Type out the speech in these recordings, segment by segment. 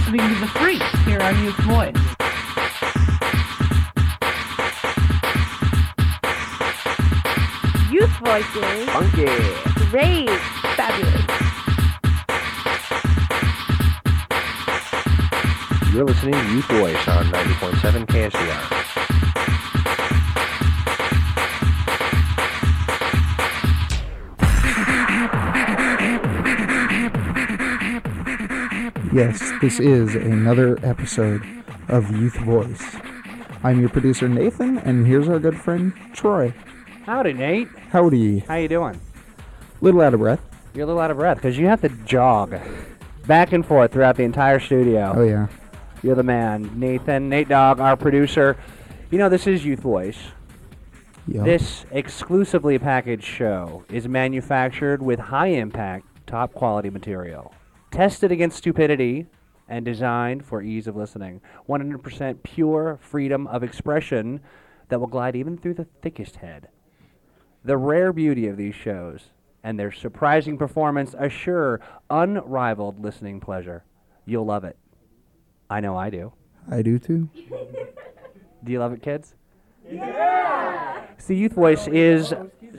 listening to The Freak here on Youth Voice. Youth Voices. Funky. Great. Fabulous. You're listening to Youth Voice on 90.7 KSDR. Yes, this is another episode of Youth Voice. I'm your producer, Nathan, and here's our good friend, Troy. Howdy, Nate. Howdy. How you doing? Little out of breath. You're a little out of breath because you have to jog back and forth throughout the entire studio. Oh, yeah. You're the man. Nate Dogg, our producer. You know, this is Youth Voice. Yep. This exclusively packaged show is manufactured with high-impact, top-quality material. Tested against stupidity and designed for ease of listening. 100% pure freedom of expression that will glide even through the thickest head. The rare beauty of these shows and their surprising performance assure unrivaled listening pleasure. You'll love it. I know I do. I do, too. Do you love it, kids? Yeah! See, Youth Voice is...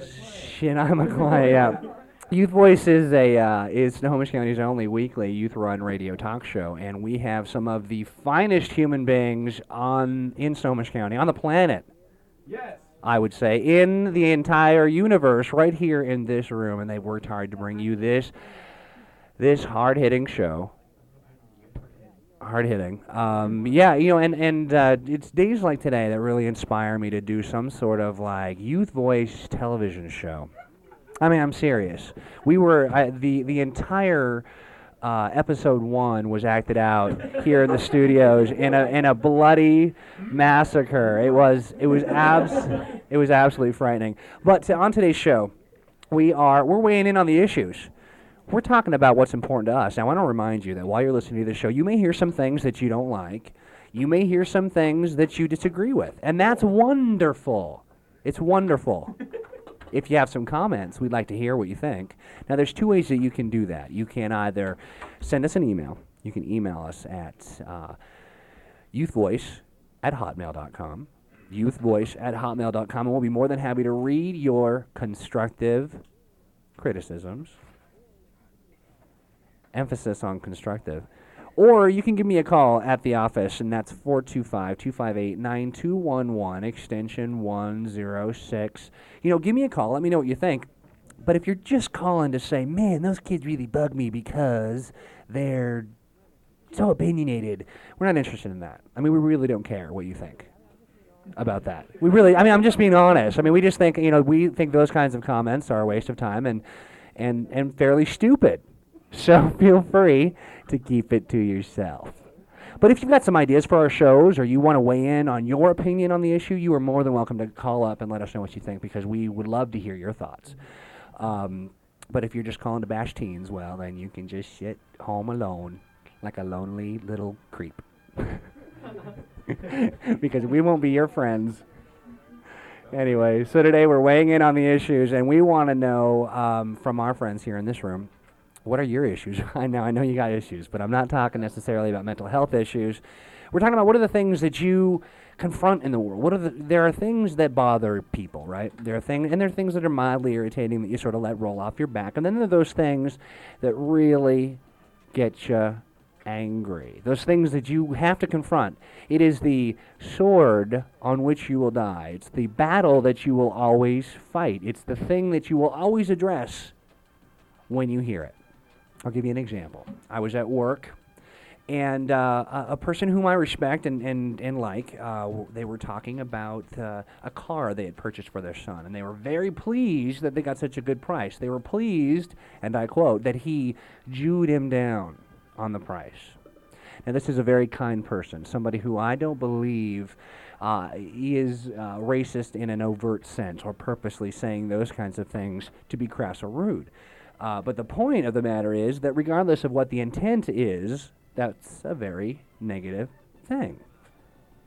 Youth Voice is Snohomish County's only weekly youth-run radio talk show, and we have some of the finest human beings in Snohomish County, on the planet. Yes. I would say, in the entire universe, right here in this room, and they've worked hard to bring you this hard-hitting show. Hard-hitting. It's days like today that really inspire me to do some sort of, Youth Voice television show. I mean, I'm serious. We were, the entire episode 1 was acted out here in the studios in a bloody massacre. It was absolutely frightening. But on today's show, we're weighing in on the issues. We're talking about what's important to us. Now, I want to remind you that while you're listening to this show, you may hear some things that you don't like. You may hear some things that you disagree with. And that's wonderful. It's wonderful. If you have some comments, we'd like to hear what you think. Now, there's 2 ways that you can do that. You can either send us an email. You can email us at youthvoice@hotmail.com. Youthvoice@hotmail.com. And we'll be more than happy to read your constructive criticisms. Emphasis on constructive. Or you can give me a call at the office, and that's 425-258-9211, extension 106. Give me a call. Let me know what you think. But if you're just calling to say, man, those kids really bug me because they're so opinionated, we're not interested in that. I mean, we really don't care what you think about that. I'm just being honest. I mean, we just think, we think those kinds of comments are a waste of time and fairly stupid. So feel free to keep it to yourself. But if you've got some ideas for our shows or you want to weigh in on your opinion on the issue, you are more than welcome to call up and let us know what you think, because we would love to hear your thoughts. But if you're just calling to bash teens, well, then you can just sit home alone like a lonely little creep. Because we won't be your friends. Anyway, so today we're weighing in on the issues, and we want to know from our friends here in this room, what are your issues? I know you got issues, but I'm not talking necessarily about mental health issues. We're talking about what are the things that you confront in the world. There are things that bother people, right? There are things that are mildly irritating that you sort of let roll off your back, and then there are those things that really get you angry. Those things that you have to confront. It is the sword on which you will die. It's the battle that you will always fight. It's the thing that you will always address when you hear it. I'll give you an example. I was at work, and a person whom I respect and like, they were talking about a car they had purchased for their son, and they were very pleased that they got such a good price. They were pleased, and I quote, that he Jewed him down on the price. Now, this is a very kind person, somebody who I don't believe is racist in an overt sense or purposely saying those kinds of things to be crass or rude. But the point of the matter is that regardless of what the intent is, that's a very negative thing.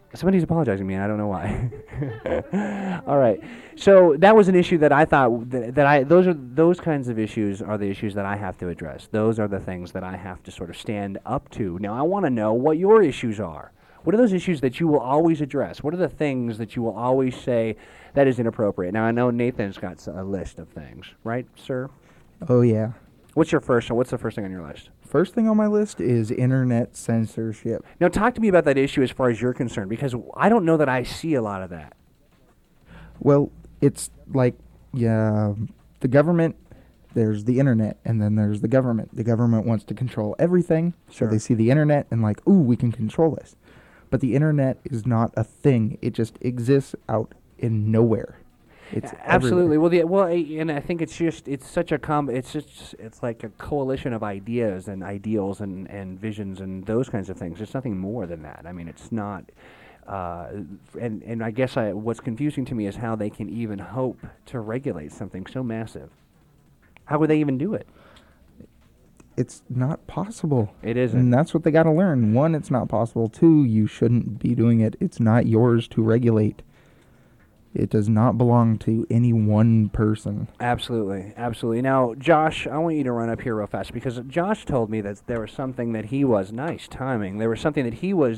Somebody's apologizing to me, and I don't know why. All right. So that was an issue that I thought those kinds of issues are the issues that I have to address. Those are the things that I have to sort of stand up to. Now I want to know what your issues are. What are those issues that you will always address? What are the things that you will always say that is inappropriate? Now I know Nathan's got a list of things, right, sir? Oh, yeah. What's the first thing on your list? First thing on my list is internet censorship. Now talk to me about that issue as far as you're concerned, because I don't know that I see a lot of that. Well, it's like, yeah, the government, there's the internet, and then there's the government. The government wants to control everything, Sure. so they see the internet and like, ooh, we can control this. But the internet is not a thing. It just exists out in nowhere. It's Absolutely. everywhere. And I think it's such a it's like a coalition of ideas and ideals and visions and those kinds of things. It's nothing more than that. I mean, it's not. And I guess what's confusing to me is how they can even hope to regulate something so massive. How would they even do it? It's not possible. It isn't. And that's what they got to learn. One, it's not possible. Two, you shouldn't be doing it. It's not yours to regulate. It does not belong to any one person. Absolutely, absolutely. Now, Josh, I want you to run up here real fast because Josh told me that there was something that he was nice timing. There was something that he was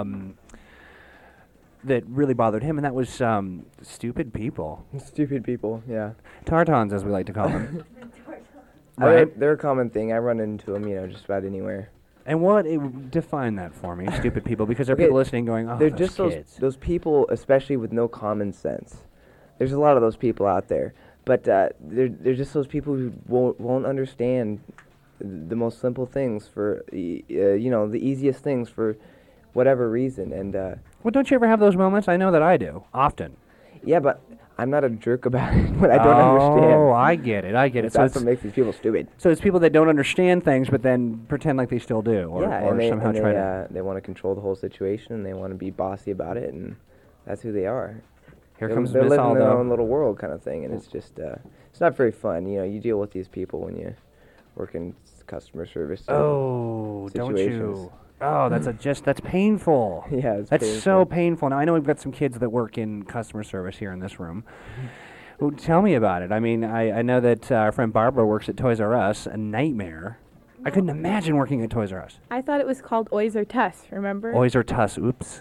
that really bothered him, and that was stupid people, Stupid people, yeah. tartans, as we like to call them. They're a common thing. I run into them, just about anywhere. And define that for me, stupid people, because there are Okay, people listening going, "Oh, They're those just kids." those people, especially with no common sense. There's a lot of those people out there, but they're just those people who won't understand the most simple things for the easiest things for whatever reason. And Well, don't you ever have those moments? I know that I do often. yeah, but I'm not a jerk about it when I don't understand. Oh, I get it. So That's what makes these people stupid. it's people that don't understand things, but then pretend like they still do, or somehow try to. They want to control the whole situation, and they want to be bossy about it, and that's who they are. Here comes They're Miss living in their Aldo. own little world kind of thing, and it's just it's not very fun. You deal with these people when you work in customer service. Oh, don't you? situations. Oh, that's painful. Yeah, it's That's painful. so painful. Now I know we've got some kids that work in customer service here in this room. Well, tell me about it. I mean, I know that our friend Barbara works at Toys R Us. A nightmare. I couldn't imagine working at Toys R Us. I thought it was called Oys or Tuss, remember? Toys or Tuss. Oops.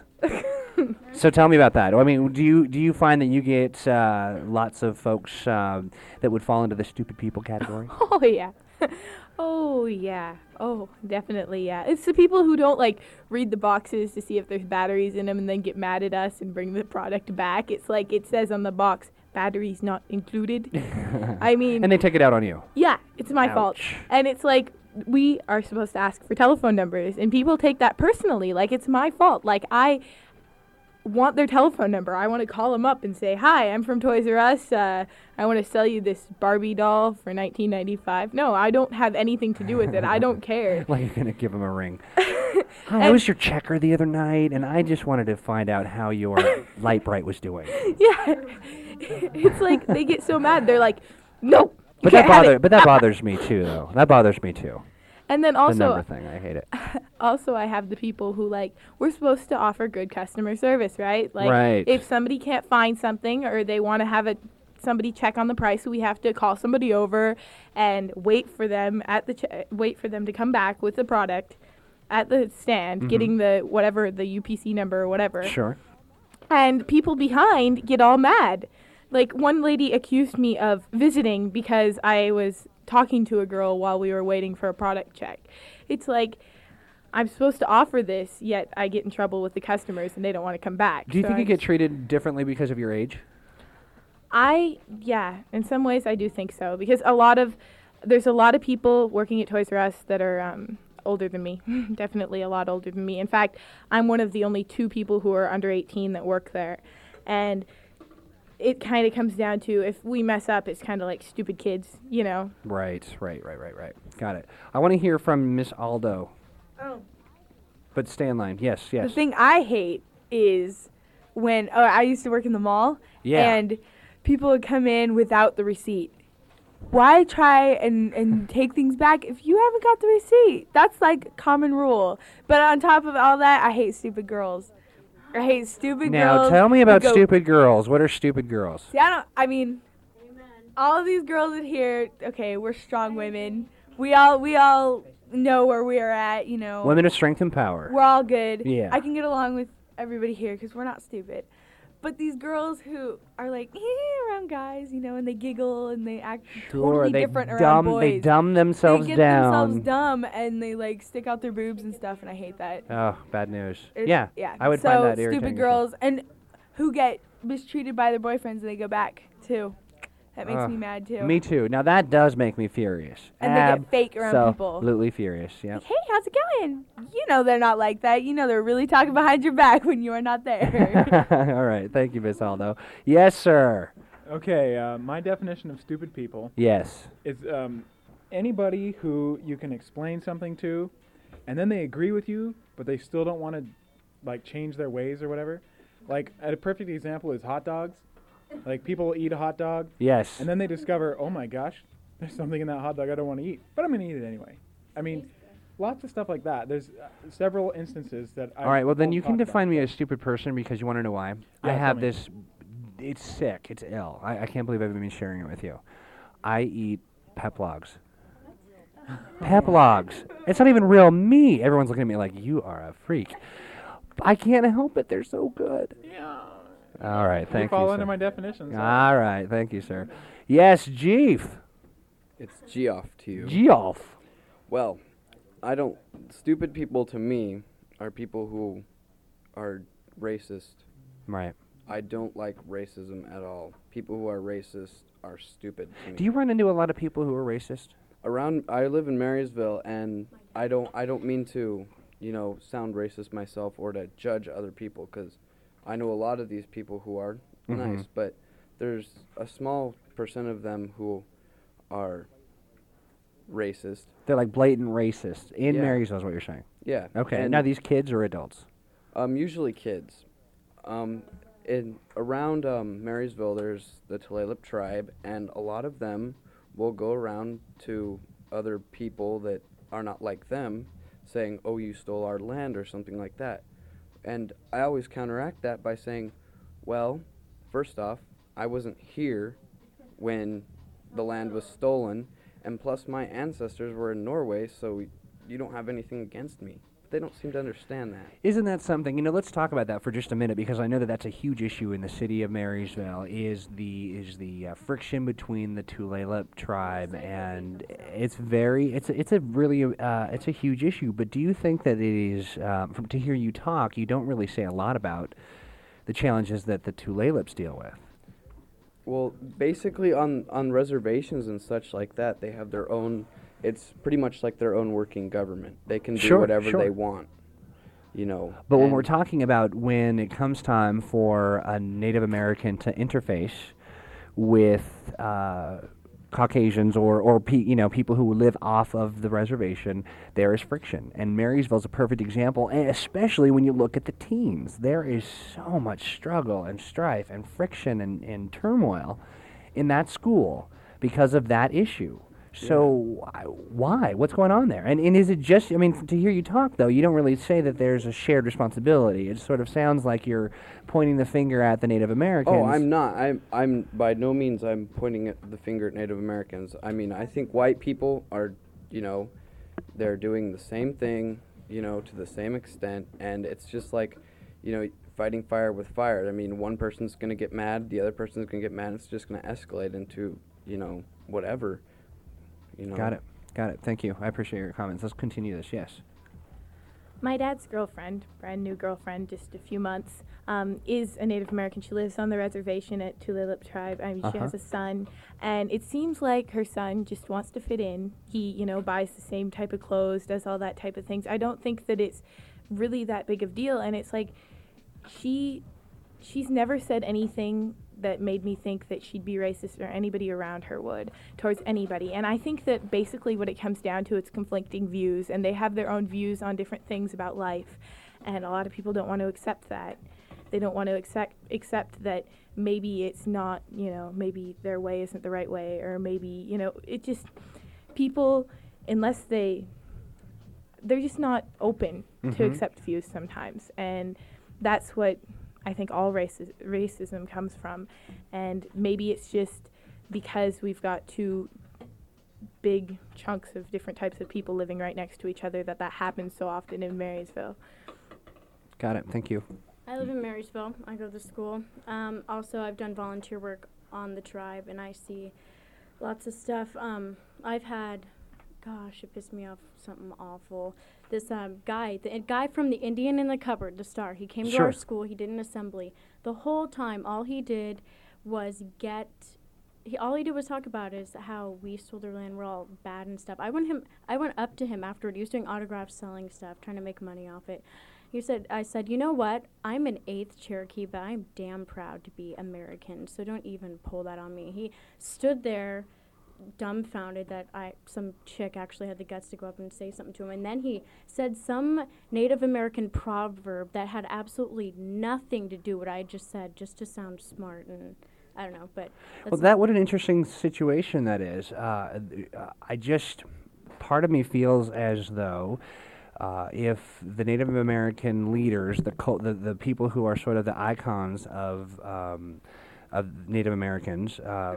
So tell me about that. I mean, do you find that you get lots of folks that would fall into the stupid people category? Oh, yeah. Oh, yeah. Oh, definitely, yeah. It's the people who don't, read the boxes to see if there's batteries in them and then get mad at us and bring the product back. It's like it says on the box, batteries not included. I mean... And they take it out on you. Yeah, it's my fault. Ouch. And it's like, we are supposed to ask for telephone numbers, and people take that personally. Like, it's my fault. Like, I want their telephone number. I want to call them up and say, hi, I'm from Toys R Us. I want to sell you this Barbie doll for $19.95. No, I don't have anything to do with it. I don't care. Like you're going to give them a ring. Hi, I was your checker the other night, and I just wanted to find out how your Light Bright was doing. Yeah. It's like they get so mad. They're like, no. But that bothers me too, though. That bothers me too. And then The also, number thing, I hate it. also I have the people who we're supposed to offer good customer service, right? Like Right. if somebody can't find something or they want to have somebody check on the price, we have to call somebody over and wait for them wait for them to come back with the product at the stand, getting the UPC number or whatever. Sure. And people behind get all mad. Like, one lady accused me of visiting because I was talking to a girl while we were waiting for a product check. It's like, I'm supposed to offer this, yet I get in trouble with the customers and they don't want to come back. Do you So think I you get just- treated differently because of your age? Yeah, in some ways I do think so. Because there's a lot of people working at Toys R Us that are older than me. Definitely a lot older than me. In fact, I'm one of the only 2 people who are under 18 that work there. And it kind of comes down to, if we mess up, it's kind of like stupid kids, Right. Got it. I want to hear from Miss Aldo. Oh. But stay in line. Yes. The thing I hate is when I used to work in the mall, Yeah. and people would come in without the receipt. Why try and take things back if you haven't got the receipt? That's like common rule. But on top of all that, I hate stupid girls. I hate stupid Now girls. tell me who about go- stupid girls. What are stupid girls? See, I mean, all of these girls in here, okay, we're strong women. We all know where we are at, you know. Women of strength and power. We're all good. Yeah. I can get along with everybody here because we're not stupid. But these girls who are like around guys, you know, and they giggle and they act totally they different around boys. They dumb themselves they get down. themselves dumb and they like stick out their boobs and stuff, and I hate that. Oh, bad news. Yeah. I would so find that irritating. stupid girls and who get mistreated by their boyfriends and they go back too. That makes me mad too. Me too. Now that does make me furious. And they get fake around people. Absolutely furious. Yeah. Like, hey, how's it going? You know they're not like that. You know they're really talking behind your back when you are not there. All right. Thank you, Miss Aldo. Yes, sir. Okay, my definition of stupid people Yes. is anybody who you can explain something to, and then they agree with you, but they still don't want to, like, change their ways or whatever. Like, a perfect example is hot dogs. Like, people eat a hot dog, Yes. and then they discover, oh my gosh, there's something in that hot dog I don't want to eat, but I'm going to eat it anyway. I mean, lots of stuff like that. There's several instances that I All right. Well, then won't you can talk about. define me as a stupid person because you want to know why. I Yeah, have tell me. this. It's sick. It's ill. I can't believe I've been sharing it with you. I eat Peplogs. Peplogs. It's not even real meat. Everyone's looking at me like, you are a freak. I can't help it. They're so good. Yeah. All right. Thank you, fall sir. under my definition. So. All right. Thank you, sir. Yes, Jeef. It's Geoff to you. Geoff. Well, I don't. Stupid people to me are people who are racist. Right. I don't like racism at all. People who are racist are stupid to me. Do you run into a lot of people who are racist? I live in Marysville, and I don't mean to, sound racist myself or to judge other people, because I know a lot of these people who are nice, but there's a small percent of them who are racist. They're like blatant racist in Yeah. Marysville is what you're saying. Yeah. Okay. And Now these kids or adults? usually kids. Around Marysville, there's the Tulalip tribe, and a lot of them will go around to other people that are not like them, saying, "Oh, you stole our land," or something like that. And I always counteract that by saying, "Well, first off, I wasn't here when the land was stolen, and plus my ancestors were in Norway, so you don't have anything against me." They don't seem to understand that. Isn't that something? Let's talk about that for just a minute, because I know that that's a huge issue in the city of Marysville. Is the friction between the Tulalip tribe, and it's a huge issue. But do you think that it is? To hear you talk, you don't really say a lot about the challenges that the Tulalips deal with. Well, basically on reservations and such like that, they have their own. It's pretty much like their own working government. They can do Sure, whatever sure. they want, But when and- we're talking about when it comes time for a Native American to interface with Caucasians or people who live off of the reservation, there is friction. And Marysville's a perfect example, and especially when you look at the teens. There is so much struggle and strife and friction and turmoil in that school because of that issue. So why? What's going on there? And is it just, to hear you talk, though, you don't really say that there's a shared responsibility. It sort of sounds like you're pointing the finger at the Native Americans. Oh, I'm not. I'm by no means I'm pointing the finger at Native Americans. I think white people are, they're doing the same thing, to the same extent, and it's just like, fighting fire with fire. One person's going to get mad, the other person's going to get mad, it's just going to escalate into, whatever. Got it. Thank you. I appreciate your comments. Let's continue this. Yes. My dad's girlfriend, brand new girlfriend, just a few months, is a Native American. She lives on the reservation at Tulalip tribe. She has a son, and it seems like her son just wants to fit in. He, buys the same type of clothes, does all that type of things. I don't think that it's really that big of deal, and it's like she's never said anything that made me think that she'd be racist or anybody around her would towards anybody. And I think that basically what it comes down to, it's conflicting views, and they have their own views on different things about life. And a lot of people don't want to accept that. They don't want to accept that maybe it's not, maybe their way isn't the right way, or maybe, it just, people, unless they're just not open to accept views sometimes. And that's what I think all racism comes from. And maybe it's just because we've got two big chunks of different types of people living right next to each other that happens so often in Marysville. Got it. Thank you. I live in Marysville. I go to school. Also, I've done volunteer work on the tribe, and I see lots of stuff. I've had, gosh, it pissed me off, something awful. This guy, the guy from the Indian in the Cupboard, the star, he came to our school. He did an assembly. The whole time, all he did was all he did was talk about is how we stole their land, we're all bad and stuff. I went up to him afterward. He was doing autographs, selling stuff, trying to make money off it. I said, you know what? I'm an 8th Cherokee, but I'm damn proud to be American, so don't even pull that on me. He stood there dumbfounded that some chick actually had the guts to go up and say something to him. And then he said some Native American proverb that had absolutely nothing to do with what I just said, just to sound smart. And I don't know, but what an interesting situation that is. Part of me feels as though if the Native American leaders, the people who are sort of the icons of Native Americans,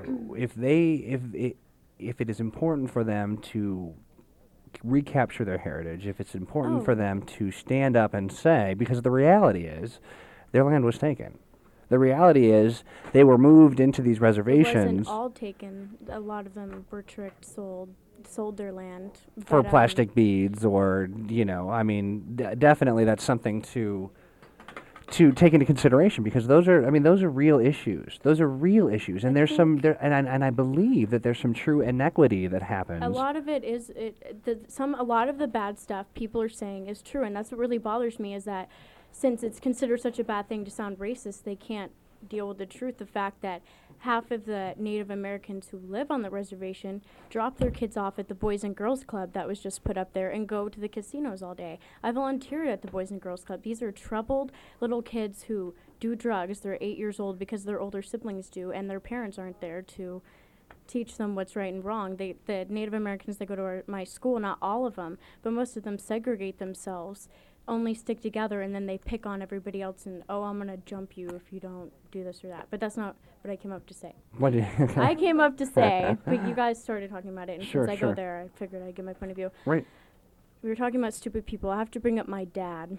if it is important for them to recapture their heritage, if it's important for them to stand up and say, because the reality is their land was taken. The reality is they were moved into these reservations. It wasn't all taken. A lot of them were tricked, sold their land. For plastic beads or, definitely that's something to take into consideration, because those are real issues. Those are real issues, and and I believe that there's some true inequity that happens. A lot of it is a lot of the bad stuff people are saying is true, and that's what really bothers me, is that since it's considered such a bad thing to sound racist, they can't deal with the truth. The fact that half of the Native Americans who live on the reservation drop their kids off at the Boys and Girls Club that was just put up there and go to the casinos all day. I volunteered at the Boys and Girls Club. These are troubled little kids who do drugs. They're 8 years old because their older siblings do, and their parents aren't there to teach them what's right and wrong. The Native Americans that go to my school, not all of them, but most of them segregate themselves, only stick together, and then they pick on everybody else and, I'm going to jump you if you don't do this or that. But that's not what I came up to say. What did I came up to say, but you guys started talking about it, and since I go there, I figured I'd give my point of view. Right. We were talking about stupid people. I have to bring up my dad.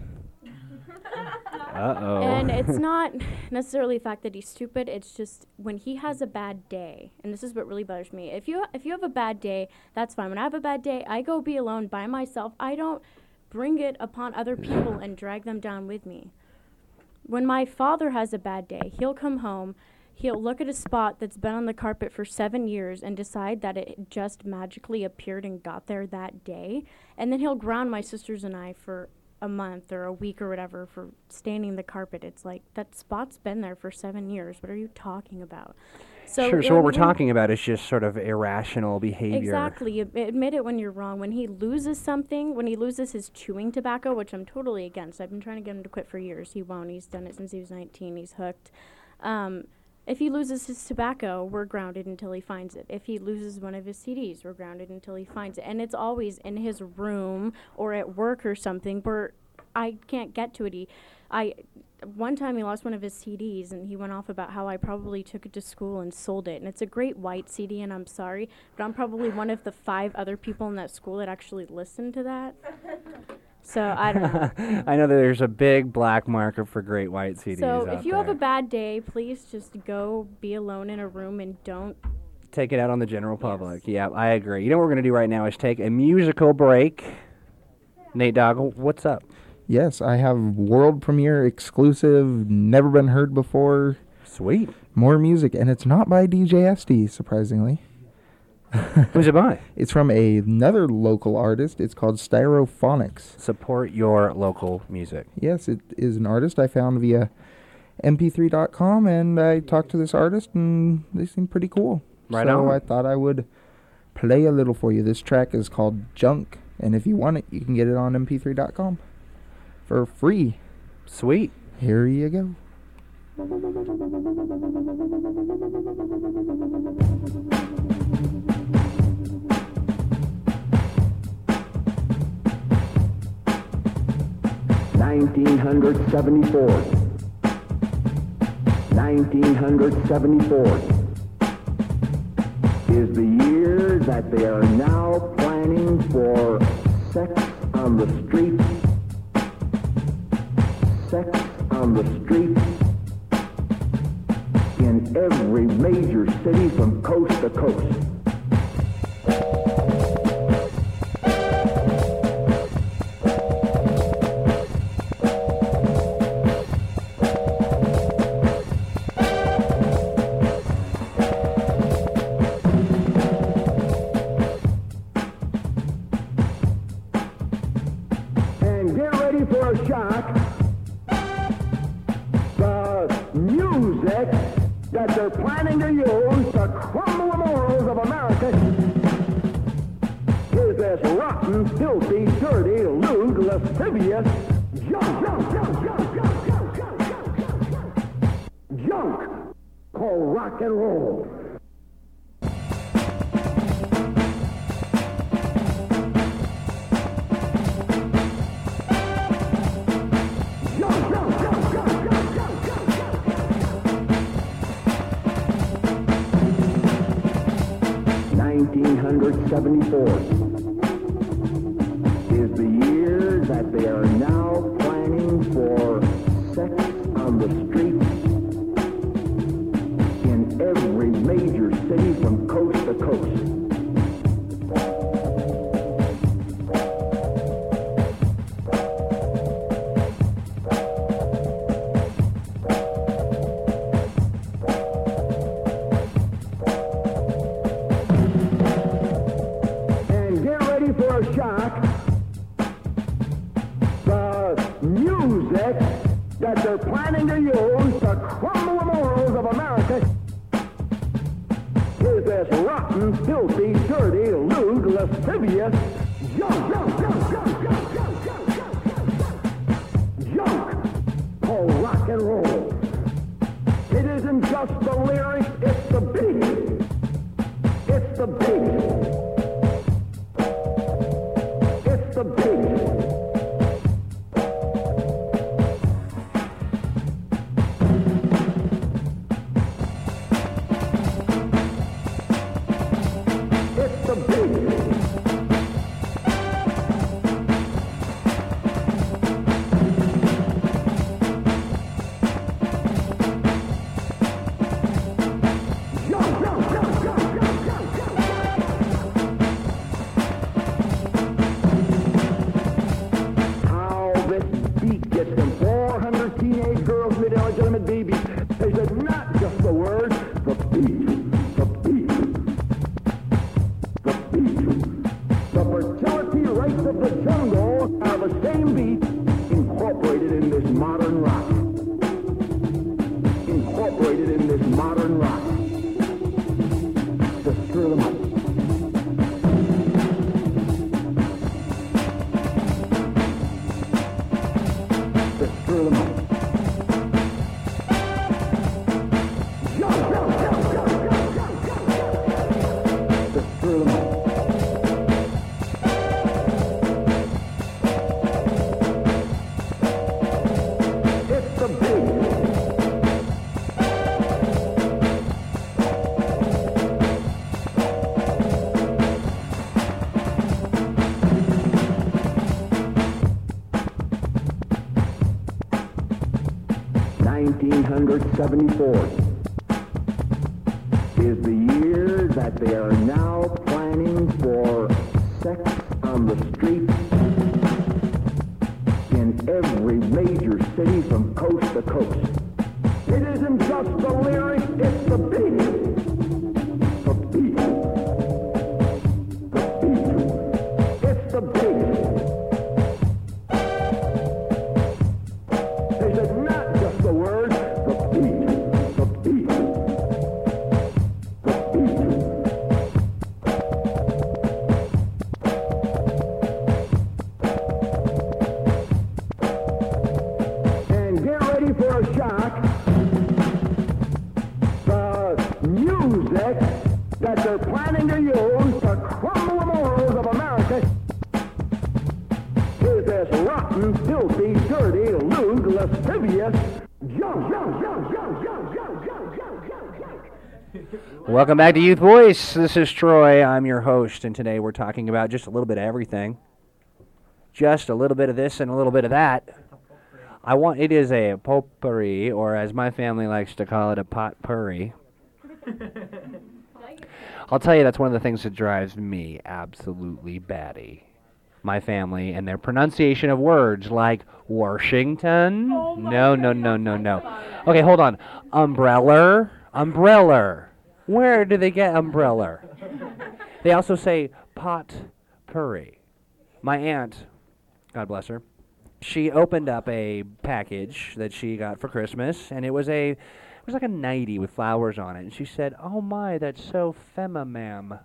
Uh-oh. And it's not necessarily the fact that he's stupid. It's just when he has a bad day, and this is what really bothers me. If you have a bad day, that's fine. When I have a bad day, I go be alone by myself. I don't bring it upon other people and drag them down with me. When my father has a bad day, he'll come home, he'll look at a spot that's been on the carpet for 7 years and decide that it just magically appeared and got there that day, and then he'll ground my sisters and I for a month or a week or whatever for staining the carpet. It's like, that spot's been there for 7 years. What are you talking about? So what we're talking about is just sort of irrational behavior. Exactly. Admit it when you're wrong. When he loses something, when he loses his chewing tobacco, which I'm totally against. I've been trying to get him to quit for years. He won't. He's done it since he was 19. He's hooked. If he loses his tobacco, we're grounded until he finds it. If he loses one of his CDs, we're grounded until he finds it. And it's always in his room or at work or something where I can't get to it. One time he lost one of his CDs, and he went off about how I probably took it to school and sold it. And it's a great white CD, and I'm sorry, but I'm probably one of the 5 other people in that school that actually listened to that. So I don't know. I know that there's a big black market for great white CDs So out if you there. have a bad day, please just go be alone in a room and don't take it out on the general public. Yes. Yeah, I agree. You know what we're going to do right now is take a musical break. Nate Doggle, what's up? Yes, I have world premiere exclusive, never been heard before. Sweet. More music, and it's not by DJ SD, surprisingly. Who's it by? It's from another local artist. It's called Styrophonics. Support your local music. Yes, it is an artist I found via mp3.com, and I talked to this artist, and they seem pretty cool. Right so on. I thought I would play a little for you. This track is called Junk, and if you want it, you can get it on mp3.com for free. Sweet. Here you go. 1974. 1974 is the year that they are now planning for sex on the street. Sex on the street in every major city from coast to coast. That they're planning to use to crumble the morals of America is this rotten, filthy, dirty, lewd, lascivious junk called rock and roll. Is the year that they are now planning for sex on the street in every major city from coast to coast. That they're planning to use to crumble the morals of America is this rotten, filthy, dirty, lewd, lascivious junk called rock and roll. It isn't just the lyrics, it's the beat. It's the beat. It's the beat. Is the year that they are now planning for sex on the street in every major city from coast to coast. It isn't just the lyrics, it's the beat. The beat. The beat. It's the beat. They said not just the words, the beat. The beat. The beat. And get ready for a shock. Music that they're planning to use to crumble the morals of America is this rotten, filthy, dirty, lascivious junk, junk, junk, junk, junk, junk, junk, junk, junk, junk. Welcome back to Youth Voice. This is Troy. I'm your host, and today we're talking about just a little bit of everything. Just a little bit of this and a little bit of that. It is a potpourri, or as my family likes to call it, a potpourri. I'll tell you, that's one of the things that drives me absolutely batty. My family and their pronunciation of words like Washington. No. Okay, hold on. Umbrella. Where do they get umbrella? They also say potpourri. My aunt, God bless her, she opened up a package that she got for Christmas, and it was like a nightie with flowers on it. And she said, "Oh my, that's so femma-ma'am."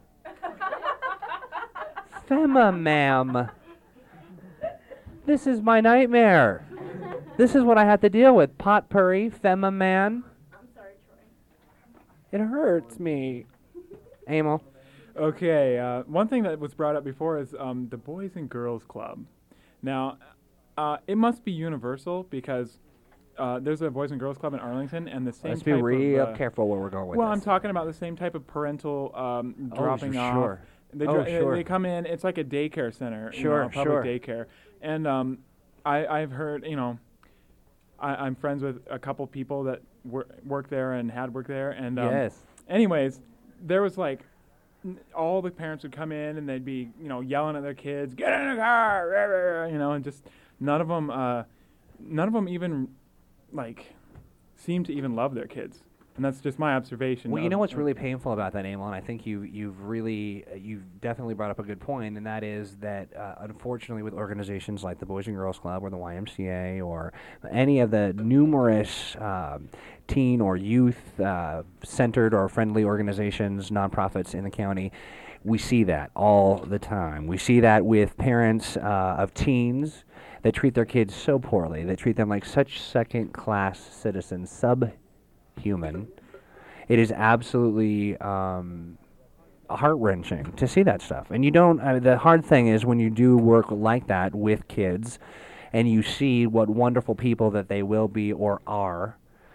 Femma-ma'am. This is my nightmare. This is what I have to deal with. Potpourri, femma-man. I'm sorry, Troy. It hurts me. Emil. Okay, one thing that was brought up before is the Boys and Girls Club. Now, it must be universal because there's a Boys and Girls Club in Arlington, and the same Let's type be real of, careful where we're going with well, this. I'm talking about the same type of parental dropping off. Sure. They come in. It's like a daycare center. Public daycare. And I've heard, I'm friends with a couple people that work there and had worked there. And yes. Anyways, there was like all the parents would come in and they'd be, yelling at their kids, "Get in the car," and just none of them even like seem to even love their kids. And that's just my observation. Well, you know what's really painful about that, Emil, and I think you've definitely brought up a good point, and that is that unfortunately with organizations like the Boys and Girls Club or the YMCA or any of the numerous teen or youth centered or friendly organizations, nonprofits in the county, we see that all the time. We see that with parents of teens that treat their kids so poorly, that treat them like such second-class citizens, subhuman. It is absolutely heart-wrenching to see that stuff. And you don't, the hard thing is when you do work like that with kids and you see what wonderful people that they will be or are,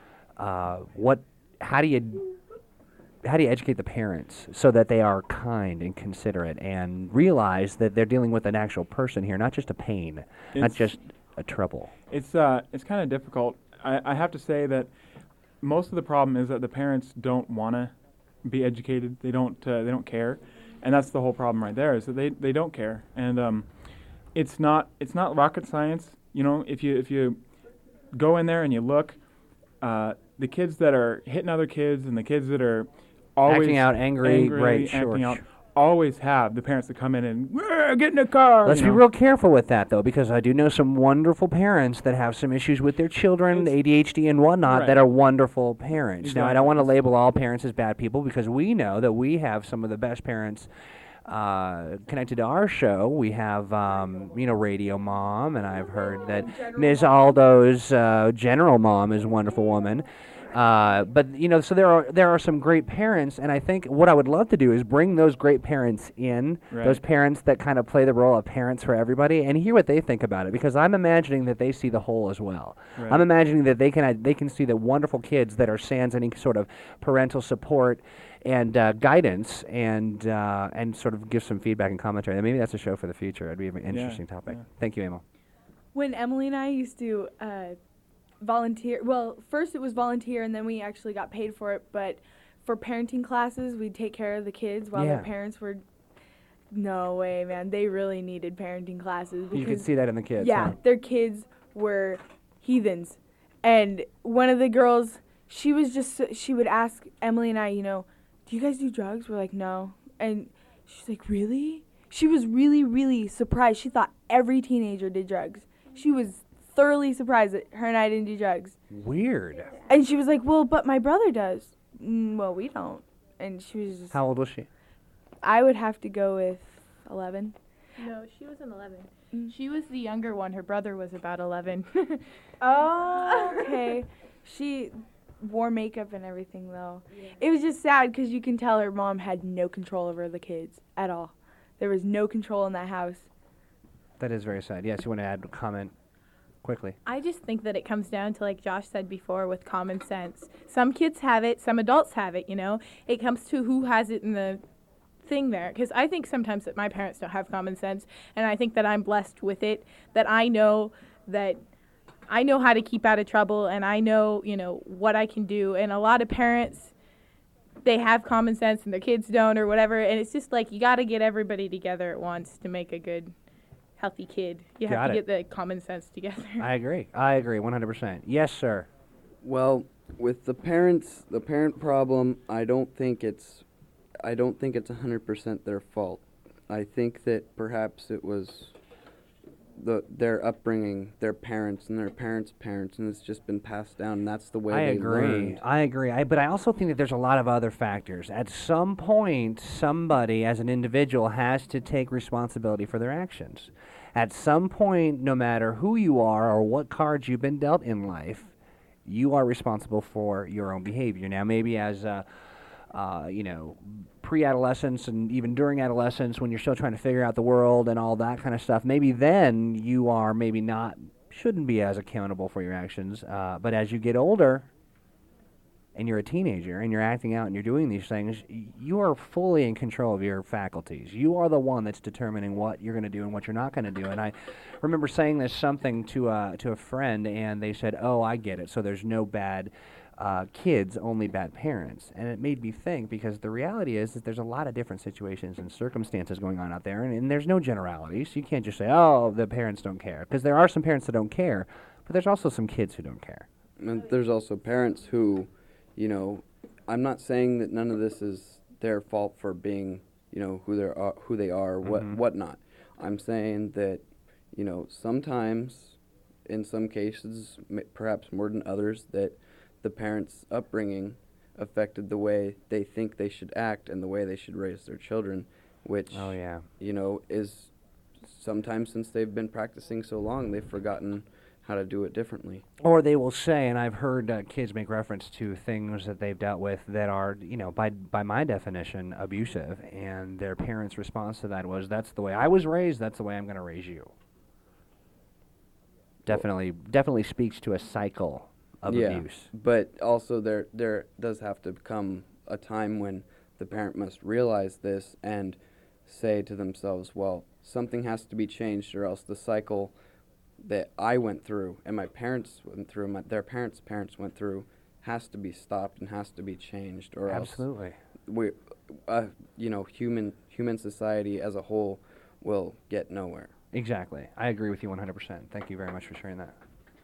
how do you educate the parents so that they are kind and considerate and realize that they're dealing with an actual person here, not just a pain, not just a trouble? It's kind of difficult. I have to say that most of the problem is that the parents don't want to be educated. They don't care, and that's the whole problem right there. Is that they don't care, and it's not rocket science. If you go in there and you look, the kids that are hitting other kids and the kids that are always acting out angry, right, acting sure. out, always have the parents that come in and get in the car. Let's be real careful with that, though, because I do know some wonderful parents that have some issues with their children, ADHD and whatnot, that are wonderful parents. Now, I don't want to label all parents as bad people because we know that we have some of the best parents connected to our show. We have, Radio Mom, and I've heard that Ms. Aldo's General Mom is a wonderful woman. But so there are some great parents, and I think what I would love to do is bring those great parents in, those parents that kind of play the role of parents for everybody, and hear what they think about it. Because I'm imagining that they see the whole as well. Right. I'm imagining that they can see the wonderful kids that are sans any sort of parental support and guidance, and sort of give some feedback and commentary. And maybe that's a show for the future. It'd be an interesting topic. Yeah. Thank you, Emil. When Emily and I used to volunteer, well, first it was volunteer and then we actually got paid for it, but for parenting classes we'd take care of the kids while their parents were, no way, man, they really needed parenting classes. You could see that in the kids. Yeah, their kids were heathens. And one of the girls, she would ask Emily and I, do you guys do drugs? We're like, no. And she's like, really? She was really, really surprised. She thought every teenager did drugs. She was thoroughly surprised that her and I didn't do drugs. Weird. And she was like, well, but my brother does. Well, we don't. And she was just... How old was she? I would have to go with 11. No, she wasn't 11. She was the younger one. Her brother was about 11. Oh, okay. She wore makeup and everything, though. Yeah. It was just sad because you can tell her mom had no control over the kids at all. There was no control in that house. That is very sad. Yes, you want to add a comment? quickly. I just think that it comes down to, like Josh said before, with common sense. Some kids have it, some adults have it, you know. It comes to who has it in the thing there. Because I think sometimes that my parents don't have common sense, and I think that I'm blessed with it, that I know how to keep out of trouble, and I know, you know, what I can do. And a lot of parents, they have common sense and their kids don't or whatever, and it's just like you got to get everybody together at once to make a good, healthy kid. You have to get the common sense together. I agree 100%. Yes, sir. Well, with the parent problem, I don't think it's 100% their fault. I think that perhaps it was their upbringing, their parents and their parents' parents, and it's just been passed down, and that's the way they learned. I agree. But I also think that there's a lot of other factors. At some point, somebody as an individual has to take responsibility for their actions. At some point, no matter who you are or what cards you've been dealt in life, you are responsible for your own behavior. Now, maybe as pre-adolescence and even during adolescence, when you're still trying to figure out the world and all that kind of stuff, maybe then you are shouldn't be as accountable for your actions. But as you get older and you're a teenager and you're acting out and you're doing these things, you are fully in control of your faculties. You are the one that's determining what you're going to do and what you're not going to do. And I remember saying something to a friend, and they said, "Oh, I get it. So there's no bad kids, only bad parents." And it made me think, because the reality is that there's a lot of different situations and circumstances going on out there, and there's no generalities. You can't just say, "Oh, the parents don't care," because there are some parents that don't care, but there's also some kids who don't care. And there's also parents who, you know, I'm not saying that none of this is their fault for being, you know, who they are, whatnot. I'm saying that, you know, sometimes, in some cases, perhaps more than others, that the parents' upbringing affected the way they think they should act and the way they should raise their children, which, you know, is sometimes, since they've been practicing so long, they've forgotten how to do it differently. Or they will say, and I've heard kids make reference to things that they've dealt with that are, you know, by my definition, abusive, and their parents' response to that was, "That's the way I was raised, that's the way I'm going to raise you." Definitely speaks to a cycle of abuse. But also there does have to come a time when the parent must realize this and say to themselves, well, something has to be changed, or else the cycle that I went through and my parents went through, their parents' parents went through, has to be stopped and has to be changed, or Absolutely. else we, you know, human society as a whole will get nowhere. Exactly. I agree with you 100%. Thank you very much for sharing that.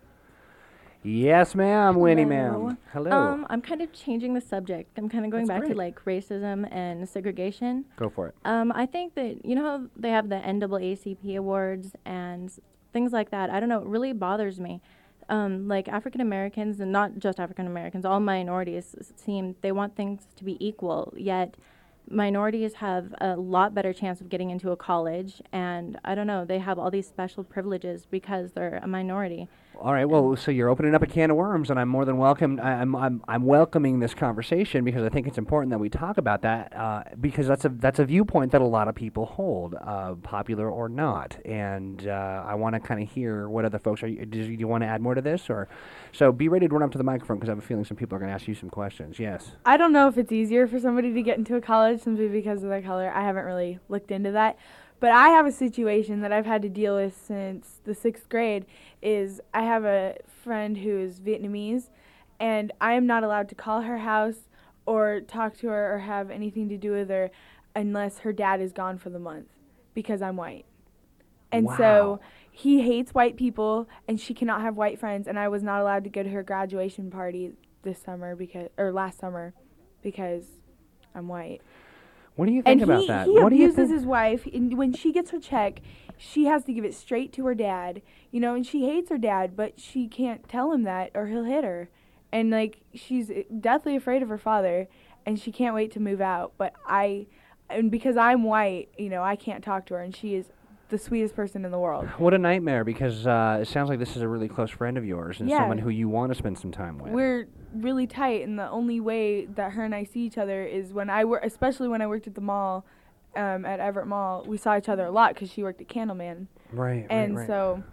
Yes, ma'am, Winnie, ma'am. Hello. I'm kind of changing the subject. I'm kind of going back to like racism and segregation. Go for it. I think that, you know how they have the NAACP awards and things like that. I don't know, it really bothers me. Like African Americans, and not just African Americans, all minorities seem they want things to be equal, yet minorities have a lot better chance of getting into a college, and I don't know, they have all these special privileges because they're a minority. All right. Well, so you're opening up a can of worms, and I'm more than welcome. I'm welcoming this conversation because I think it's important that we talk about that because that's a viewpoint that a lot of people hold, popular or not. And I want to kind of hear what other folks are. Do you want to add more to this, or so? Be ready to run up to the microphone because I have a feeling some people are going to ask you some questions. Yes. I don't know if it's easier for somebody to get into a college simply because of their color. I haven't really looked into that. But I have a situation that I've had to deal with since the 6th grade. Is I have a friend who is Vietnamese, and I am not allowed to call her house or talk to her or have anything to do with her unless her dad is gone for the month because I'm white. And so he hates white people, and she cannot have white friends, and I was not allowed to go to her graduation party last summer because I'm white. What do you think about that? He abuses his wife, and when she gets her check, she has to give it straight to her dad, you know, and she hates her dad, but she can't tell him that or he'll hit her. And, like, she's deathly afraid of her father, and she can't wait to move out. But because I'm white, you know, I can't talk to her, and she is the sweetest person in the world. What a nightmare, because it sounds like this is a really close friend of yours and someone who you want to spend some time with. We're really tight, and the only way that her and I see each other is when especially when I worked at the mall, at Everett Mall. We saw each other a lot because she worked at Candleman. Right. And so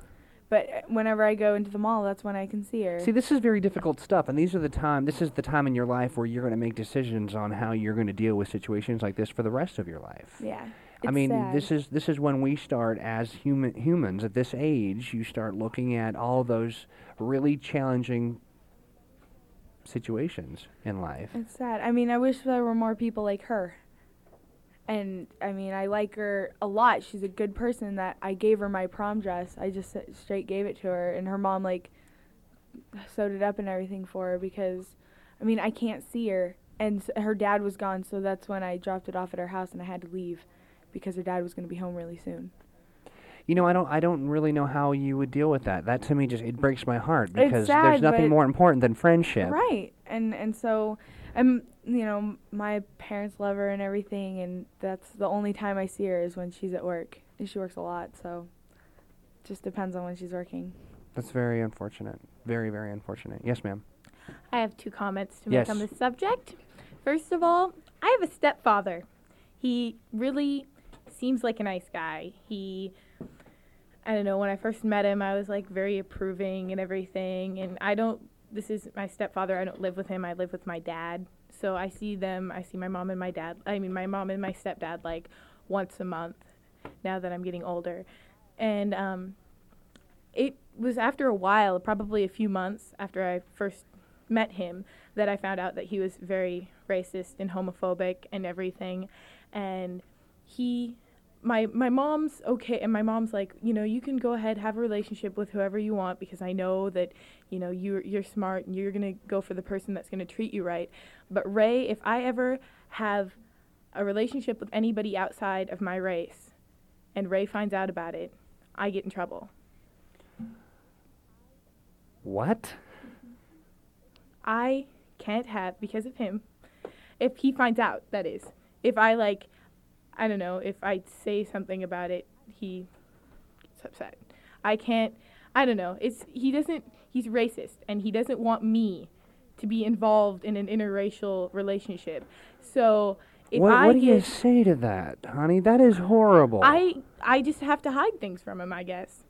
But whenever I go into the mall, that's when I can see her. See, this is very difficult stuff, and this is the time in your life where you're going to make decisions on how you're going to deal with situations like this for the rest of your life. Yeah. I mean, this is when we start as humans at this age. You start looking at all those really challenging situations in life. It's sad. I mean, I wish there were more people like her. And, I mean, I like her a lot. She's a good person that I gave her my prom dress. I just straight gave it to her. And her mom, like, sewed it up and everything for her because, I mean, I can't see her. And her dad was gone, so that's when I dropped it off at her house and I had to leave because her dad was going to be home really soon. You know, I don't really know how you would deal with that. That to me it breaks my heart It's because sad, there's nothing but- more important than friendship. Right. And so you know, my parents love her and everything, and that's the only time I see her is when she's at work. And she works a lot, so it just depends on when she's working. That's very unfortunate. Very, very unfortunate. Yes, ma'am. I have 2 comments to Yes. make on this subject. First of all, I have a stepfather. He really seems like a nice guy. I don't know, when I first met him, I was like very approving and everything. And this is my stepfather. I don't live with him. I live with my dad. So I see my mom and my dad. I mean, my mom and my stepdad like once a month now that I'm getting older. And it was after a while, probably a few months after I first met him, that I found out that he was very racist and homophobic and everything. And my mom's okay, and my mom's like, you know, you can go ahead, have a relationship with whoever you want because I know that, you know, you're smart and you're going to go for the person that's going to treat you right. But Ray, if I ever have a relationship with anybody outside of my race and Ray finds out about it, I get in trouble. What? I can't have, because of him, if he finds out, that is. If I I don't know, if I say something about it, he gets upset. I don't know, he's racist, and he doesn't want me to be involved in an interracial relationship. So if What do you say to that, honey? That is horrible. I just have to hide things from him, I guess.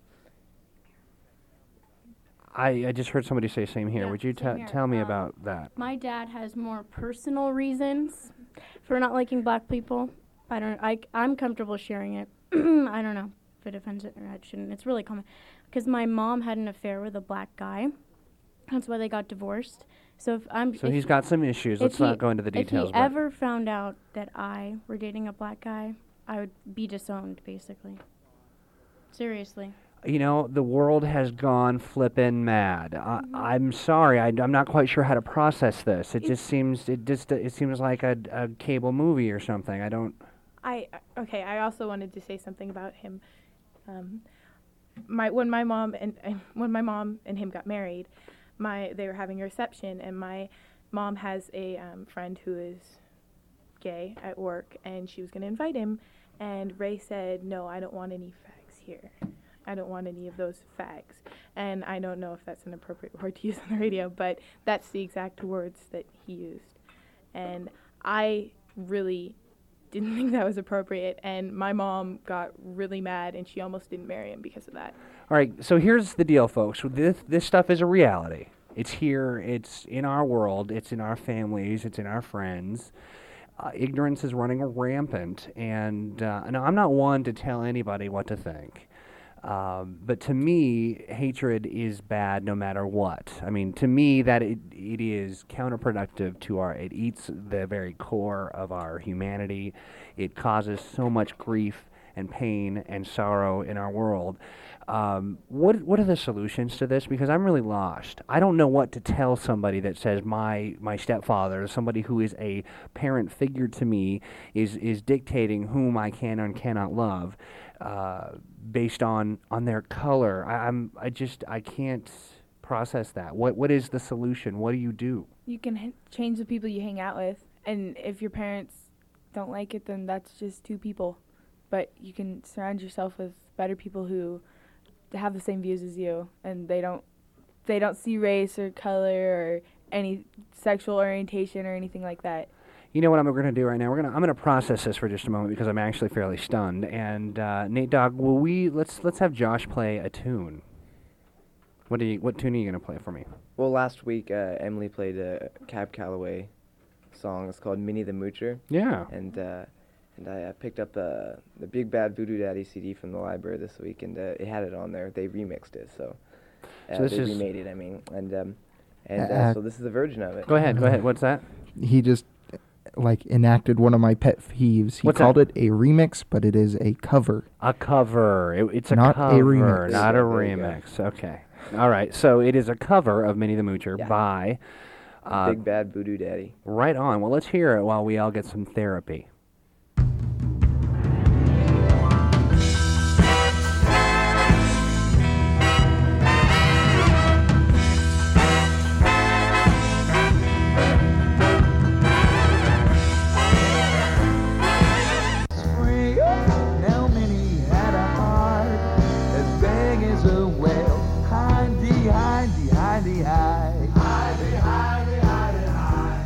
I just heard somebody say same here. Yeah, Would you same here. tell me about that? My dad has more personal reasons for not liking black people. I'm comfortable sharing it. I don't know if it offends it or I shouldn't. It's really common. Because my mom had an affair with a black guy. That's why they got divorced. So he's got some issues. Let's not go into the details. If he ever found out that I were dating a black guy, I would be disowned, basically. Seriously. You know, the world has gone flippin' mad. I'm sorry, I'm not quite sure how to process this. It seems like a cable movie or something. I also wanted to say something about him. When my mom and him got married, they were having a reception, and my mom has a friend who is gay at work, and she was going to invite him, and Ray said, "No, I don't want any fags here. I don't want any of those fags." And I don't know if that's an appropriate word to use on the radio, but that's the exact words that he used. And I really didn't think that was appropriate, and my mom got really mad, and she almost didn't marry him because of that. All right, so here's the deal, folks. This stuff is a reality. It's here. It's in our world. It's in our families. It's in our friends. Ignorance is running rampant, and I'm not one to tell anybody what to think. But to me, hatred is bad no matter what. I mean, to me, that it is counterproductive to it eats the very core of our humanity. It causes so much grief and pain and sorrow in our world. What are the solutions to this? Because I'm really lost. I don't know what to tell somebody that says my stepfather, somebody who is a parent figure to me, is dictating whom I can and cannot love. Based on their color. I can't process that. What is the solution? What do you do? You can change the people you hang out with, and if your parents don't like it, then that's just 2 people. But you can surround yourself with better people who have the same views as you, and they don't see race or color or any sexual orientation or anything like that. You know what we're going to do right now? I'm going to process this for just a moment because I'm actually fairly stunned. And Nate Dogg, let's have Josh play a tune. What tune are you gonna play for me? Well, last week Emily played a Cab Calloway song. It's called Minnie the Moocher. Yeah. And I picked up the Big Bad Voodoo Daddy CD from the library this week, and it had it on there. They remixed it, so this they is remade it. I mean, so this is a version of it. Go ahead. What's that? He just enacted one of my pet peeves. He What's called that? it a remix, but it is a cover. A cover. It's a Not a cover, remix. not a There you go. remix. Okay. All right. So it is a cover of Minnie the Moocher by Big Bad Voodoo Daddy. Right on. Well, let's hear it while we all get some therapy. Now Minnie had a heart as big as a whale. Hidey, hidey, hidey, hide. Hidey, hidey, hidey, hide.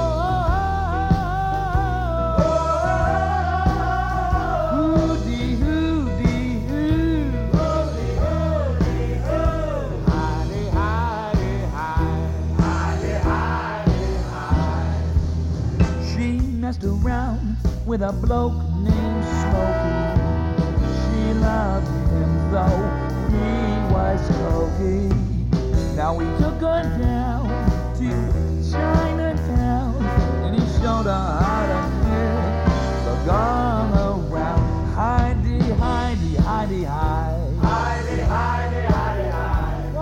Hoo-dee, hoo-dee, hoo. Hoo-dee, hoo-dee, hoo. Hidey, hidey, hide. Hidey, hidey, hide. She messed around with a bloke named Smokey. She loved him though he was hokey. Now he took her down to Chinatown, and he showed her how to hit the gong around. Hidey, hidey, hidey, hide. Hidey, hidey, hidey, hide.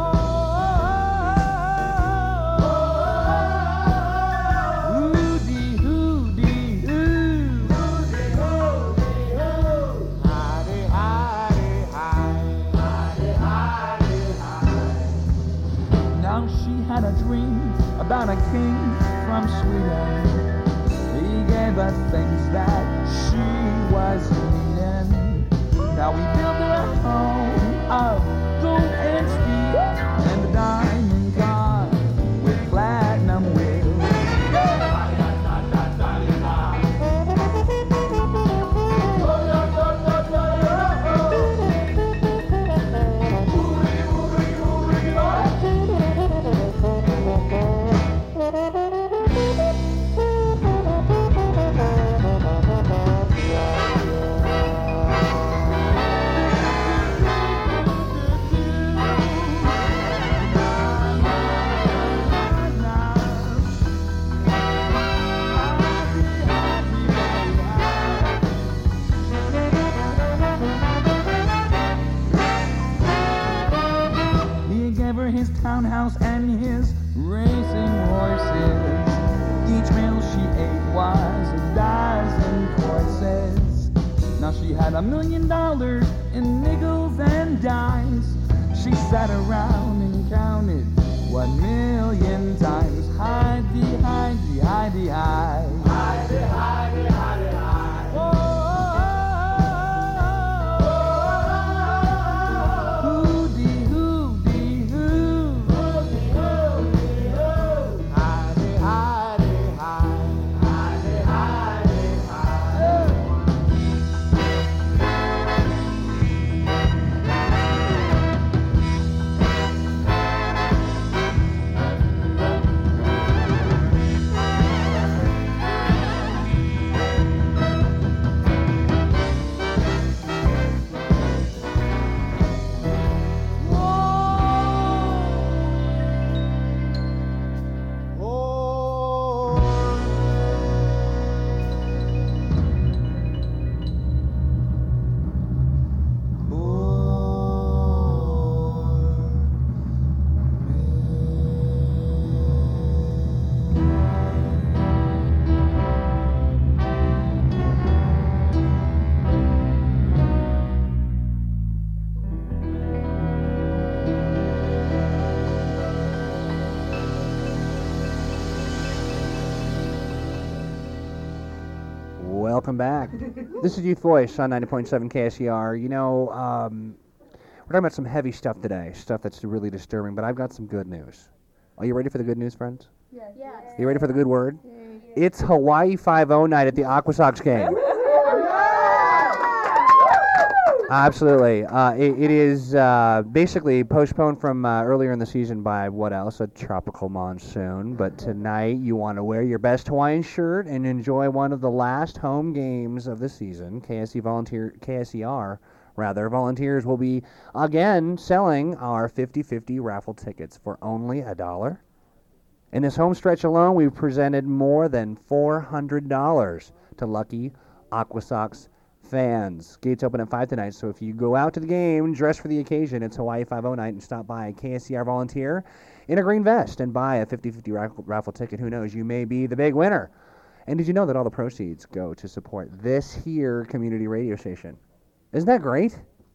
Hoo-dee, hoo-dee, hoo. Hoo-dee, hoo-dee, hoo. Hidey, hidey, hide. Hidey, hidey, hide. Now she had a dream about a king from Sweden. He gave her things that she was needing. Now he built her a home of gold and steel and a diamond car with platinum wheels. He gave her his townhouse and his racing horses. Each meal she ate was a dozen courses. Now she had $1 million in nickels and dimes. She sat around and counted 1 million times. Hidey, hidey, hidey, hide. Hidey, hidey, hidey, hide. Hoo-dee, hoo-dee, hoo. Hoo-dee, hoo-dee, hoo. Hidey, hidey, hide. Hidey, hidey, hide. Welcome back. This is Youth Voice on 90.7 KSER. You know, we're talking about some heavy stuff today, stuff that's really disturbing, but I've got some good news. Are you ready for the good news, friends? Yes. You ready for the good word? It's Hawaii 5-0 night at the Aqua Sox game. Absolutely. It is basically postponed from earlier in the season by what else? A tropical monsoon. But tonight you want to wear your best Hawaiian shirt and enjoy one of the last home games of the season. KSER volunteers will be again selling our 50-50 raffle tickets for only $1. In this home stretch alone, we've presented more than $400 to lucky Aqua Sox fans. Gates open at 5 tonight, so if you go out to the game, dress for the occasion, it's Hawaii 5-0 night, and stop by a KSCR volunteer in a green vest and buy a 50-50 raffle ticket. Who knows, you may be the big winner. And did you know that all the proceeds go to support this here community radio station? Isn't that great?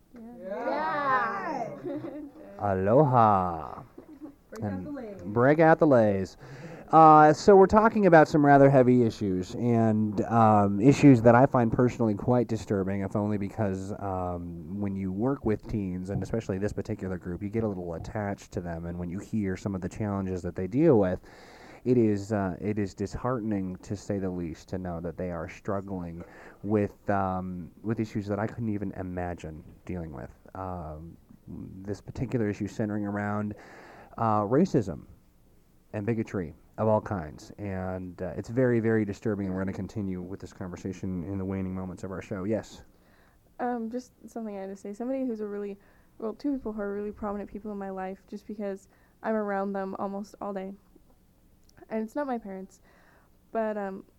Yeah. Aloha. Break out the lays. So we're talking about some rather heavy issues, and issues that I find personally quite disturbing, if only because when you work with teens, and especially this particular group, you get a little attached to them, and when you hear some of the challenges that they deal with, it is disheartening, to say the least, to know that they are struggling with issues that I couldn't even imagine dealing with. This particular issue centering around racism and bigotry of all kinds, and it's very, very disturbing, and we're going to continue with this conversation in the waning moments of our show. Yes? Just something I had to say. Somebody who's two people who are really prominent people in my life, just because I'm around them almost all day. And it's not my parents, but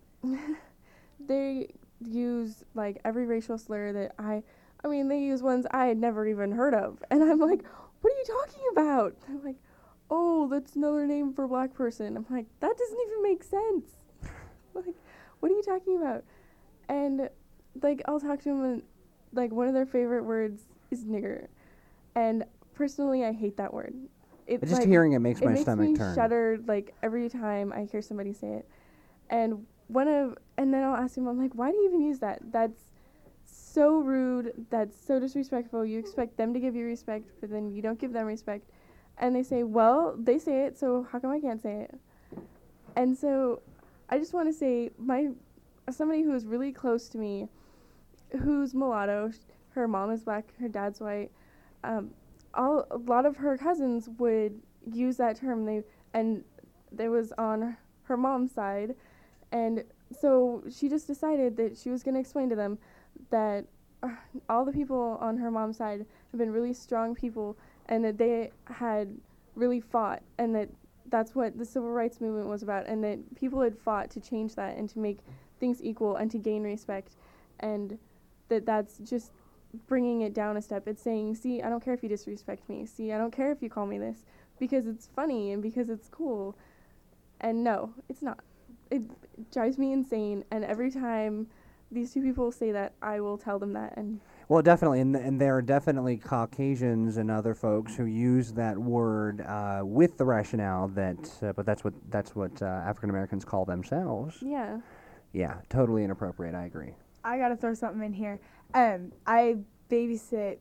they use, like, every racial slur that they use ones I had never even heard of. And I'm like, what are you talking about? I'm like, oh, that's another name for a black person. I'm like, that doesn't even make sense. Like, what are you talking about? And, like, I'll talk to them, and, like, one of their favorite words is nigger. And personally, I hate that word. Just hearing it makes my stomach turn. It makes me shudder, like, every time I hear somebody say it. And then I'll ask them, I'm like, why do you even use that? That's so rude. That's so disrespectful. You expect them to give you respect, but then you don't give them respect. And they say, well, they say it, so how come I can't say it? And so I just want to say, somebody who is really close to me, who's mulatto, her mom is black, her dad's white, a lot of her cousins would use that term. They was on her mom's side, and so she just decided that she was going to explain to them that all the people on her mom's side have been really strong people, and that they had really fought, and that's what the civil rights movement was about, and that people had fought to change that and to make things equal and to gain respect, and that's just bringing it down a step. It's saying, see, I don't care if you disrespect me. See, I don't care if you call me this, because it's funny and because it's cool. And no, it's not. It drives me insane, and every time these two people say that, I will tell them that. And well, definitely, and there are definitely Caucasians and other folks who use that word with the rationale that, but that's what African Americans call themselves. Yeah. Yeah, totally inappropriate. I agree. I gotta throw something in here. I babysit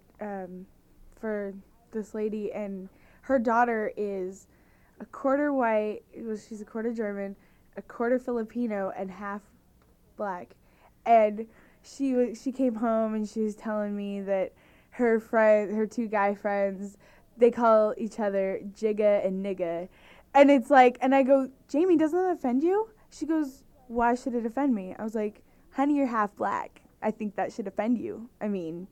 for this lady, and her daughter is a quarter white. She's a quarter German, a quarter Filipino, and half black. And she came home and she was telling me that her two guy friends, they call each other Jigga and Nigga. And it's like, and I go, Jamie, doesn't that offend you? She goes, why should it offend me? I was like, honey, you're half black. I think that should offend you. I mean,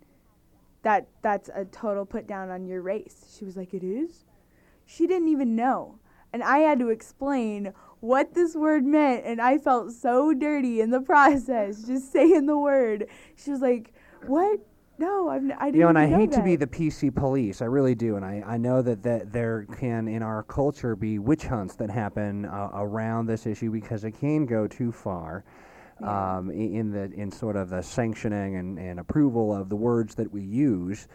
that's a total put down on your race. She was like, it is? She didn't even know. And I had to explain what this word meant, and I felt so dirty in the process, just saying the word. She was like, what? No, I didn't and I know hate that. to be the PC police. I really do. And I know that there can, in our culture, be witch hunts that happen around this issue, because it can go too far. In sort of the sanctioning and approval of the words that we use.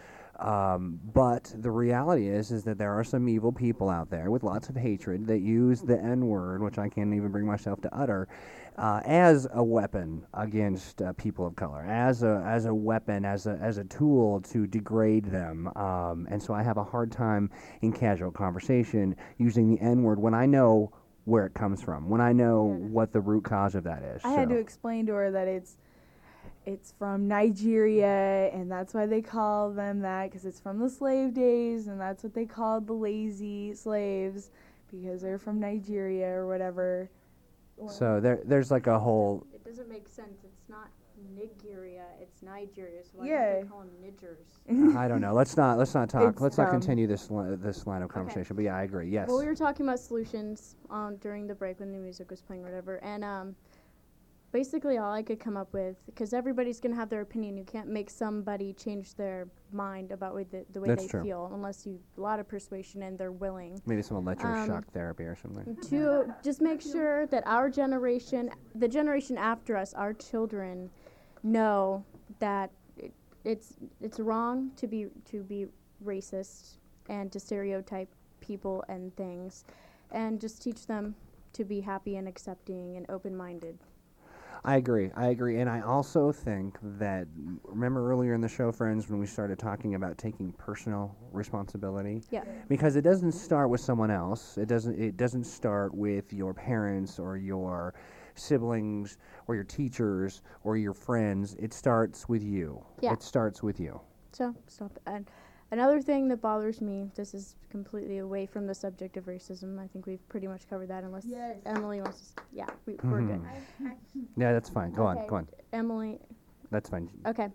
But the reality is that there are some evil people out there with lots of hatred that use the N-word, which I can't even bring myself to utter, as a weapon against people of color, as a weapon, as a tool to degrade them. And so I have a hard time in casual conversation using the N-word when I know where it comes from, when I know what the root cause of that is. I had to explain to her that it's from Nigeria, and that's why they call them that, because it's from the slave days, and that's what they called the lazy slaves, because they're from Nigeria or whatever. So there's like a whole. It doesn't make sense. It's not Nigeria. It's Nigeria. So why Yeah. don't they call them Nigers? I don't know. Let's not talk. It's Let's not dumb. continue this line of conversation. But yeah, I agree. Yes. Well, we were talking about solutions during the break when the music was playing or whatever. And basically all I could come up with, because everybody's going to have their opinion. You can't make somebody change their mind about the way That's they true. feel unless you a lot of persuasion and they're willing. Maybe some electroshock therapy or something. To just make sure that our generation, the generation after us, our children, know that it's wrong to be racist and to stereotype people and things, and just teach them to be happy and accepting and open-minded. I agree, and I also think that, remember earlier in the show, friends, when we started talking about taking personal responsibility? Yeah. Because it doesn't start with someone else. It doesn't start with your parents or your siblings or your teachers or your friends. It starts with you. Yeah. It starts with you. So, stop it. And another thing that bothers me, this is completely away from the subject of racism. I think we've pretty much covered that, unless Emily wants to. Yeah, we're good. Yeah, that's fine. Go Okay. on. Emily. That's fine. Okay.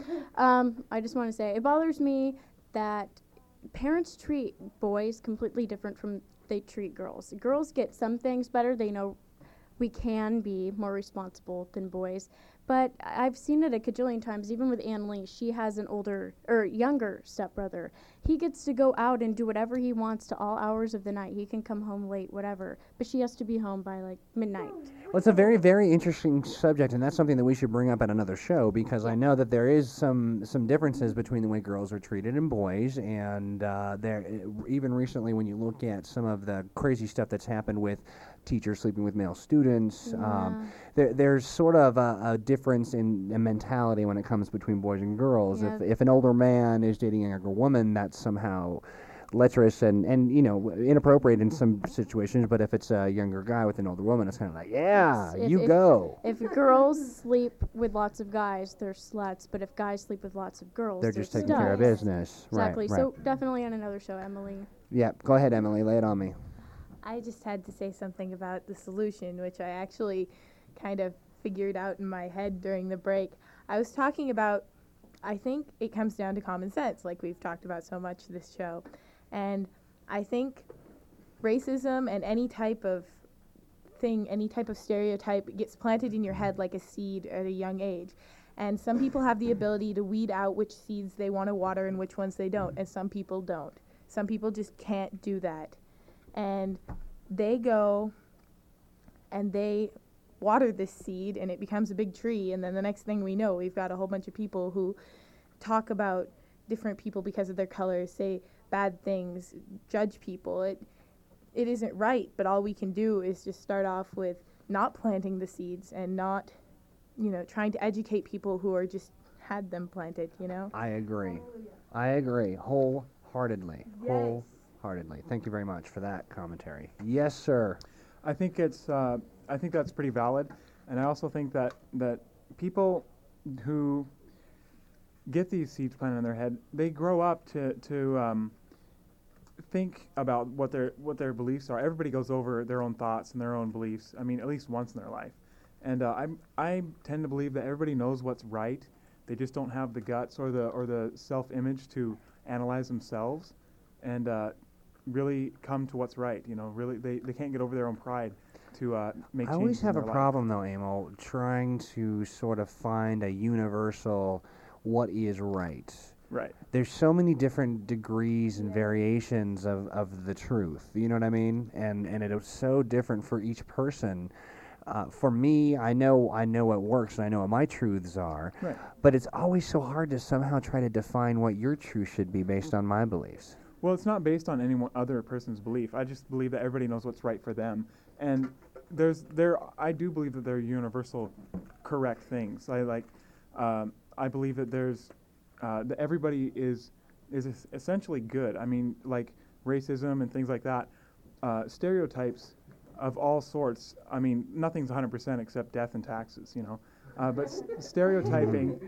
I just want to say, it bothers me that parents treat boys completely different from they treat girls. Girls get some things better. They know we can be more responsible than boys. But I've seen it a cajillion times, even with Ann Lee. She has an younger stepbrother. He gets to go out and do whatever he wants to all hours of the night. He can come home late, whatever. But she has to be home by like midnight. Well, it's a very, very interesting subject, and that's something that we should bring up at another show, because I know that there is some differences between the way girls are treated and boys, and even recently when you look at some of the crazy stuff that's happened with teachers sleeping with male students, there's sort of a difference in mentality when it comes between boys and girls. Yeah. If an older man is dating a younger woman, that's somehow lecherous and inappropriate in some situations, but if it's a younger guy with an older woman, it's kind of like, yeah, go. If girls sleep with lots of guys, they're sluts, but if guys sleep with lots of girls, They're just taking care of studs. business. Exactly. Right. So definitely on another show, Emily. Yeah, go ahead, Emily, lay it on me. I just had to say something about the solution, which I actually kind of figured out in my head during the break. I was talking about, I think it comes down to common sense, like we've talked about so much this show. And I think racism and any type of thing, any type of stereotype gets planted in your head like a seed at a young age. And some people have the ability to weed out which seeds they want to water and which ones they don't, and some people don't. Some people just can't do that. And they go and they water this seed and it becomes a big tree, and then the next thing we know, we've got a whole bunch of people who talk about different people because of their color, say bad things, judge people. It isn't right, but all we can do is just start off with not planting the seeds and not, trying to educate people who are just had them planted, I agree. I agree wholeheartedly. Yes. Wholeheartedly. Thank you very much for that commentary. Yes, sir. I think I think that's pretty valid, and I also think that people who get these seeds planted in their head, they grow up to think about what their beliefs are. Everybody goes over their own thoughts and their own beliefs. I mean, at least once in their life, and I tend to believe that everybody knows what's right. They just don't have the guts or the self-image to analyze themselves and really come to what's right. Really they can't get over their own pride to make changes. I always have in a their problem, though, Emil, trying to sort of find a universal what is right. Right. There's so many different degrees and variations of the truth. You know what I mean? And it is so different for each person. For me, I know what works and I know what my truths are. Right. But it's always so hard to somehow try to define what your truth should be based on my beliefs. Well, it's not based on any other person's belief. I just believe that everybody knows what's right for them, and I do believe that there are universal, correct things. I believe that that everybody is essentially good. I mean, like racism and things like that, stereotypes of all sorts. I mean, nothing's 100% except death and taxes. But stereotyping,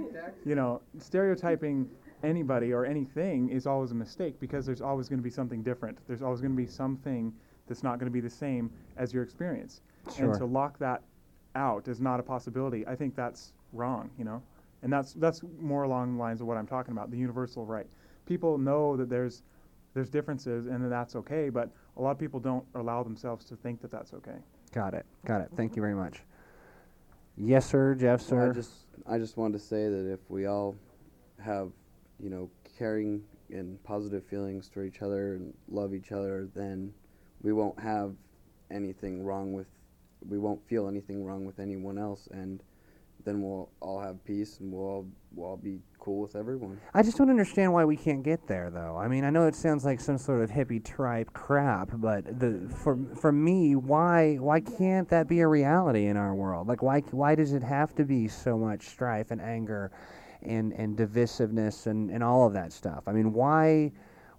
stereotyping anybody or anything is always a mistake because there's always going to be something different. There's always going to be something that's not going to be the same as your experience. Sure. And to lock that out is not a possibility. I think that's wrong, And that's more along the lines of what I'm talking about, the universal right. People know that there's differences and that that's okay, but a lot of people don't allow themselves to think that that's okay. Got it. Thank you very much. Yes, sir. Jeff, sir. Well, I just wanted to say that if we all have, caring and positive feelings for each other and love each other, then we won't have anything wrong with, we won't feel anything wrong with anyone else, and then we'll all have peace and we'll all be cool with everyone. I just don't understand why we can't get there, though. I mean, I know it sounds like some sort of hippie tribe crap, but for me, why can't that be a reality in our world? Like, why does it have to be so much strife and anger and divisiveness and all of that stuff? I mean, why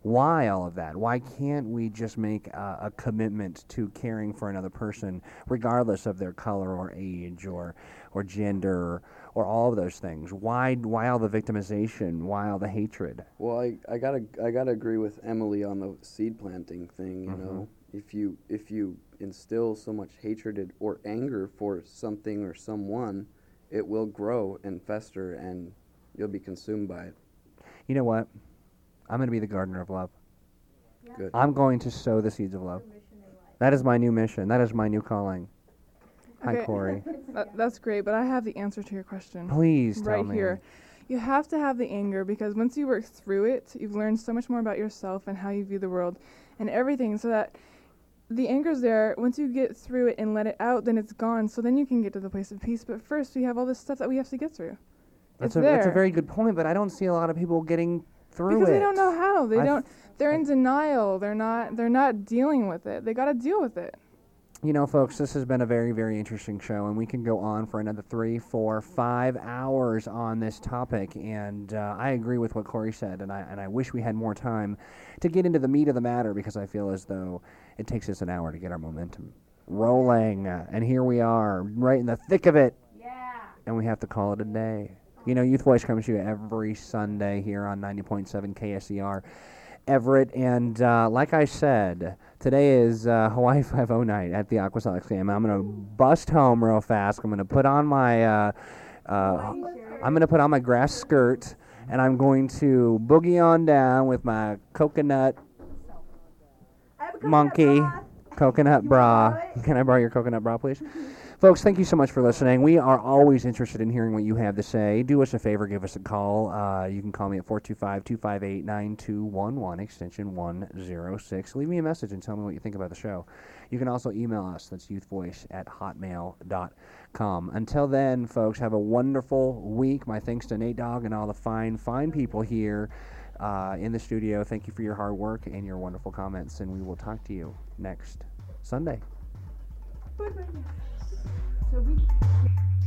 all of that? Why can't we just make a commitment to caring for another person, regardless of their color or age or gender or all of those things? Why all the victimization? Why all the hatred? Well, I gotta agree with Emily on the seed planting thing. You know, if you instill so much hatred or anger for something or someone, it will grow and fester, and you'll be consumed by it. You know what? I'm going to be the gardener of love. Good. I'm going to sow the seeds of love. That is my new mission. That is my new calling. Hi, Corey. That's great, but I have the answer to your question. Please tell right me. Here. You have to have the anger because once you work through it, you've learned so much more about yourself and how you view the world and everything, so that the anger's there. Once you get through it and let it out, then it's gone, so then you can get to the place of peace. But first, we have all this stuff that we have to get through. That's a very good point, but I don't see a lot of people getting through because it. they don't know how. They're in denial. They're not dealing with it. They got to deal with it. You know, folks, this has been a very, very interesting show, and we can go on for another 3, 4, 5 hours on this topic. And I agree with what Corey said, and I wish we had more time to get into the meat of the matter, because I feel as though it takes us an hour to get our momentum rolling. And here we are, right in the thick of it. Yeah. And we have to call it a day. You know, Youth Voice comes to you every Sunday here on 90.7 KSER Everett. And like I said, today is Hawaii 5-0 night at the Aquasonics game. I'm going to bust home real fast. I'm going to put on my grass skirt, and I'm going to boogie on down with my coconut monkey coconut bra. Can I borrow your coconut bra, please? Folks, thank you so much for listening. We are always interested in hearing what you have to say. Do us a favor, give us a call. You can call me at 425-258-9211, extension 106. Leave me a message and tell me what you think about the show. You can also email us. That's youthvoice@hotmail.com. Until then, folks, have a wonderful week. My thanks to Nate Dogg and all the fine people here in the studio. Thank you for your hard work and your wonderful comments, and we will talk to you next Sunday. So we